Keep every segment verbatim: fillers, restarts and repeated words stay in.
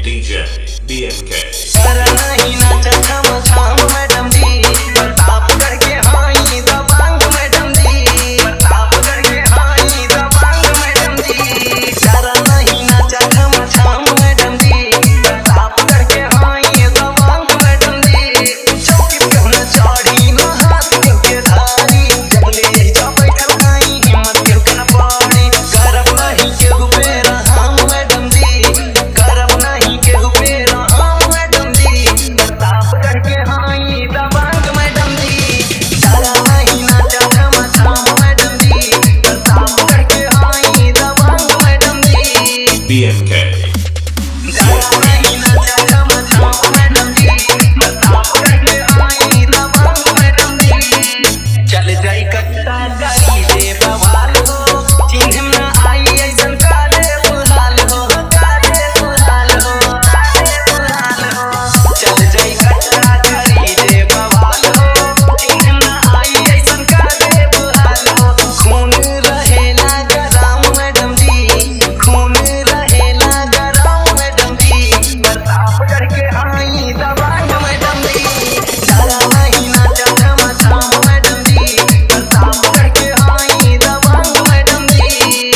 D J B M K B M K चल जाई कट्टा गाई दे बवाल हो चिन्ह में आई ऐसन काले बुलाल हो काले बुलाल हो काले बुलाल हो चल जाई कट्टा गाई दे बवाल हो चिन्ह में आई ऐसन काले बुलाल हो खून रहेला गरम मैडम जी खून रहेला गरम मैडम जी प्रताप करके आई दबांग मैडम जी सारा महीना जन्म छाम मैडम जी प्रताप करके आई दबांग मैडम जी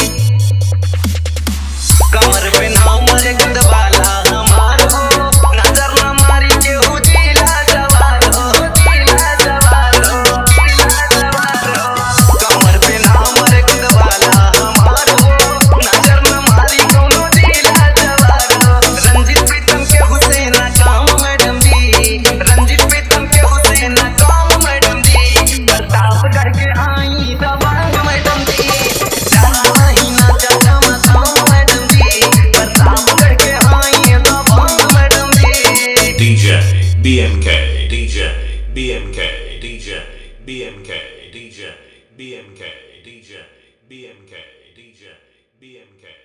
कमर पे नामर गुदवाला हमार हो नजर न मारी केहू जिला जवार हो जिला जवार हो जिला जवार हो कमर पे नामर गुदवाला हमार हो नजर न मारी कोनो जिला जवार हो रंजित प्रीतम के हुसैन काम मैडम जी रंजित प्रीतम के हुसैन काम मैडम जी प्रताप करके आई दबांग मैडम जी सारा महीना जन्म छाम मैडम जी प्रताप करके आई दबांग मैडम जी D J B M K D J B M K D J B M K D J B M K D J B M K D J B M K